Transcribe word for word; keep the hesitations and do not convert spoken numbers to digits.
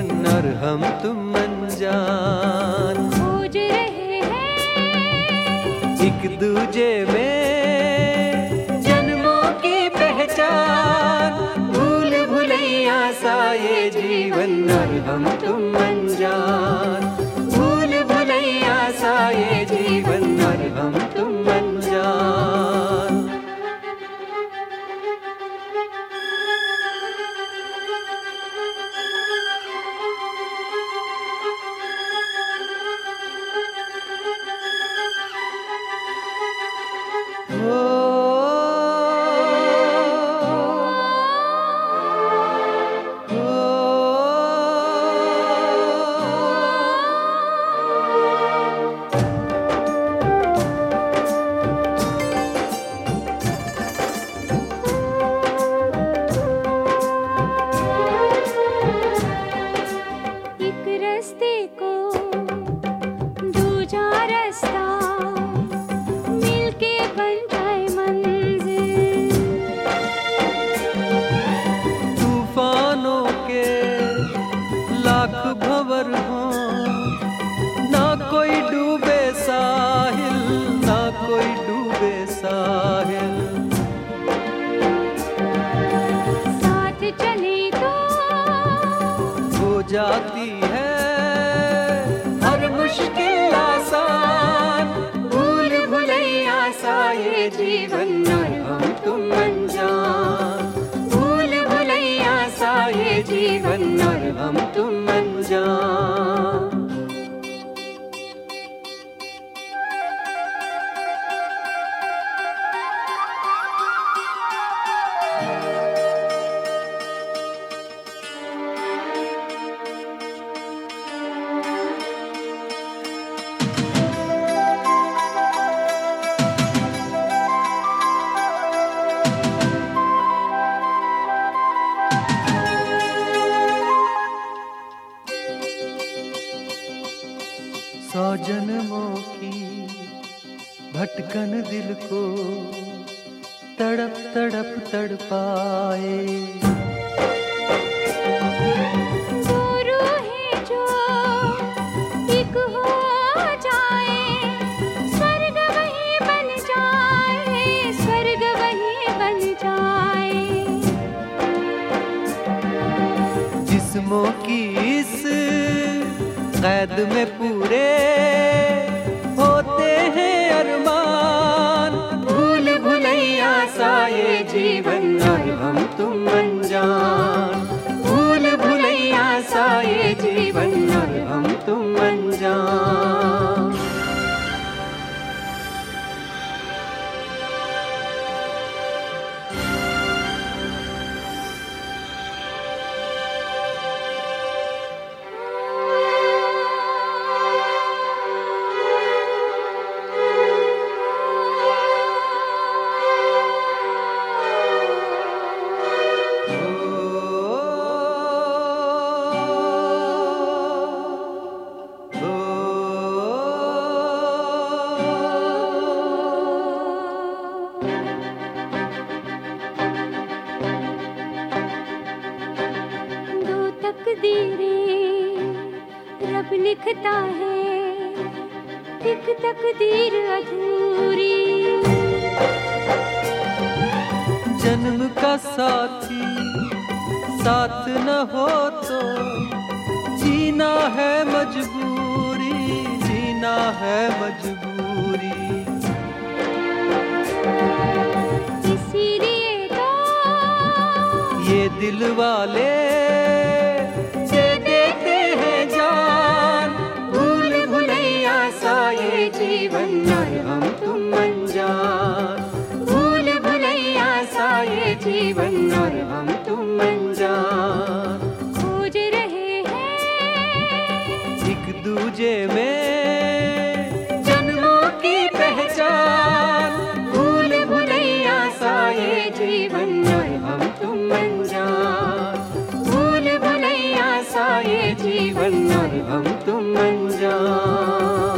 जीवन और हम तुम अनजान। खोज रहे हैं एक दूजे में जन्मों की पहचान, भूल भुलैया सा ये जीवन और हम तुम अनजान। भूल भुलैया सा ये जीवन और हम तुम अनजान। लाख भंवर हो ना कोई डूबे साहिल, ना कोई डूबे साहिल। साथ चले तो हो जाती है हर मुश्किल आसान, भूल भुलैया सा ये जीवन और हम तुम अनजान। भूल भुलैया सा ये जीवन और हम तुम अनजान। सौ जन्मों की भटकन दिल को तड़प तड़प तड़पाए। दो रूहें जो एक हो जाए, स्वर्ग वही बन जाए, स्वर्ग वही बन जाए। जिस्मों की इस कैद में पूरे होते हैं अरमान, भूल भुलैया सा ये जीवन और हम तुम अनजान। भूल भुलैया सा ये जीवन और हम तुम अनजान। तकदीरें रब लिखता है, एक तकदीर अधूरी। जन्म का साथी साथ न हो तो जीना है मजबूरी, जीना है मजबूरी। इसीलिए तो ये दिल वाले दे देते हैं जान, भूल भुलैया सा ये जीवन और हम तुम अनजान। भूल भुलैया सा ये जीवन और हम तुम अनजान। खोज रहे हैं एक दूजे में जन्मों की पहचान, भूल भुलैया सा ये जीवन और हम तुम अनजान। भूल भुलैया सा ये जीवन और हम तुम अनजान।